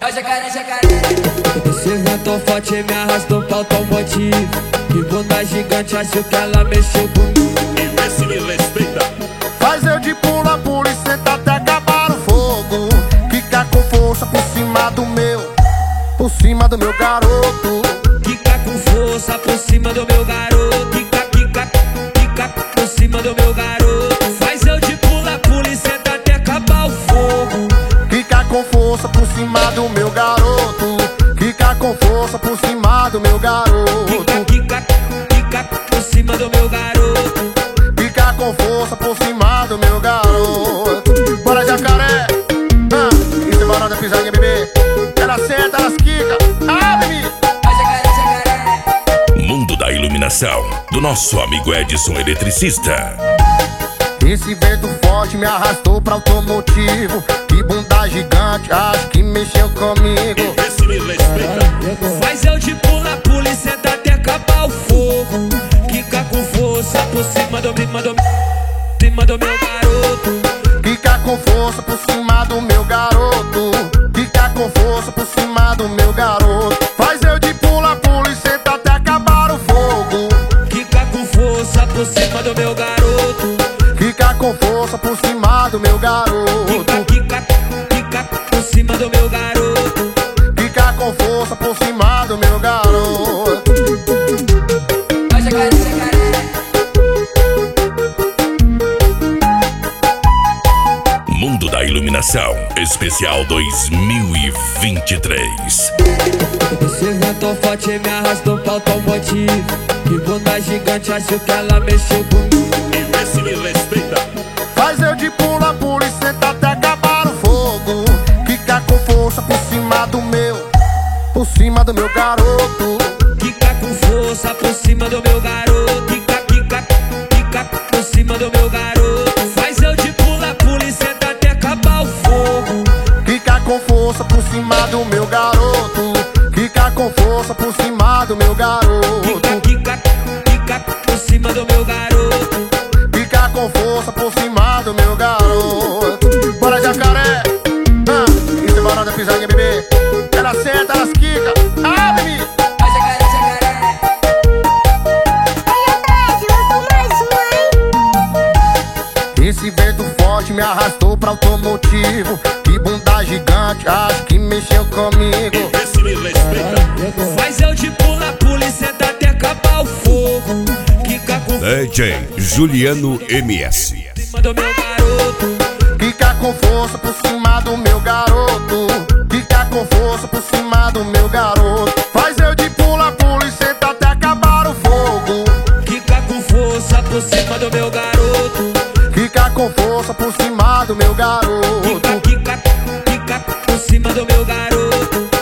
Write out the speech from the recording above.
É o jacaré, jacaré. Esse vento forte me arrastou pra automotivo. Que bunda gigante, acho que ela mexeu comigo. E vê se me respeita. Faz eu de pula e senta até acabar o fogo. Fica com força por cima do meu garoto. Fica com força por cima do meu garoto. Fica por cima do meu garoto. Faz eu de pula e senta até acabar o fogo. Fica com força por cima do meu garoto. Fica com força por cima do meu garoto. Fica por cima do meu garoto. Fica com força por cima do meu garoto. Bora, jacaré. Isso é barulho da pisadinha, bebê. Ela senta, elas quica. Bebê. É o jacaré, jacaré. Mundo da iluminação, do nosso amigo Edson Eletricista. Esse vento forte me arrastou pra automotivo. Que bunda gigante, acho que mexeu comigo. E vê se me respeita. Faz eu de pula e senta até acabar o fogo. Fica com força por cima do meu garoto. Fica com força por cima do meu garoto. Fica com força por cima do meu garoto. Faz eu de pula e senta até acabar o fogo. Fica com força por cima do meu garoto. Fica com força por cima do meu garoto. Fica por cima do meu garoto. Fica com força por cima do meu garoto. É o jacaré, jacaré. Mundo da iluminação, especial 2023. Esse vento forte me arrastou pra automotivo. Que bunda gigante, acho que ela mexeu comigo. E vê se me respeita. Faz eu de pula e senta até acabar o fogo. Fica com força por cima do meu garoto. Fica com força por cima do meu garoto. Fica por cima do meu garoto. Faz eu de pula e senta até acabar o fogo. Fica com força por cima do meu garoto. Fica com força por cima do meu garoto. Fica por cima do meu garoto. Fica com força por cima do meu garoto. Bora, jacaré. Isso é barulho da pisadinha, bebê. Ela senta, elas quica. Bebê. É o jacaré, jacaré. Esse vento forte me arrastou pra automotivo. Que bunda gigante, acho que mexeu comigo. E vê se me respeita. Faz eu de pula e senta até acabar o fogo. Fica com DJ Juliano MS. cima do meu garoto. Fica com força por cima do meu garoto. Fica com força por cima do meu garoto. Faz eu de pula e senta até acabar o fogo. Fica com força por cima do meu garoto. Fica com força por cima do meu garoto. Fica por cima do meu garoto.